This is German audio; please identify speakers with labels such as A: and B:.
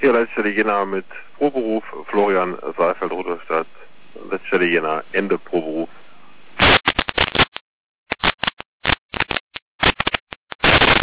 A: Ja, Leitstelle Jena mit Proberuf, Florian Saalfeld, Rudolstadt. Leitstelle Jena, Ende Proberuf.